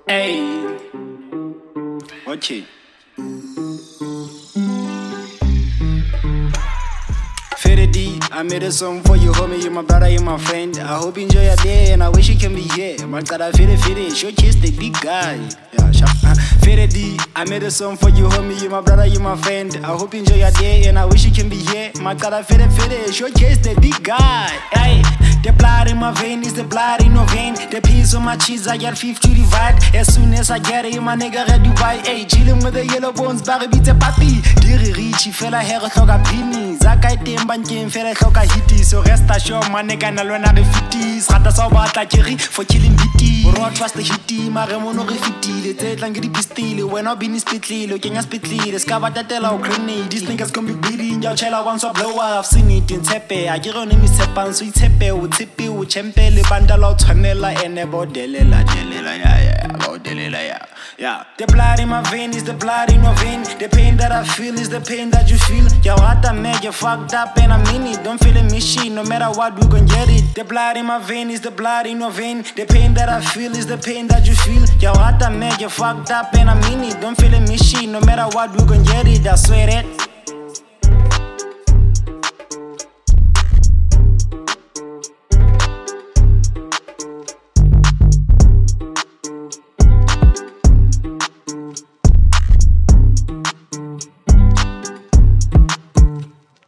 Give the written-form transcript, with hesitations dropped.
Hey, okay. Fede D, I made a song for you, homie. You're my brother, you're my friend. I hope you enjoy your day, and I wish you can be here. My God, I Fede, showcase the big guy. Yeah, Fede D, I made a song for you, homie. You're my brother, you're my friend. I hope you enjoy your day, and I wish you can be here. My God, I Fede, showcase the big guy. Hey, the blood in my vein is the blood in your vein. The piece on my cheese, I got 50 to divide. As soon as I get it, my nigga ready to buy. Hey, chillin' with the yellow bones, barry beats a papi. Diri Richie, fella hair, hloka pini. Zakai tembankeng, fella hloka hiti. So rest assured, my nigga, na lona re fitis. Rata sa batla keri for killing biti. Bro, trust the hiti, maremono re fitile. Tsetlang ke di pistile, when I been in spitlile, kenya spitlile. Skaba tatela o grenade, these niggas gon' be bleeding. Y'all chela once I blow up, I've seen it in tepe. I get on me sepan, so tepe, u tipi, u chempe, le bandala, twanela, ene bodelela, yeah. The blood in my vein is the blood in your vein. The pain that I feel is the pain that you feel. Your heart I make you fucked up and I mean it. Don't feel a machine, no matter what we gon' get it. The blood in my vein is the blood in your vein. The pain that I feel is the pain that you feel. Your heart I make you fucked up and I mean it. Don't feel a machine, no matter what we gon' get it. I swear that.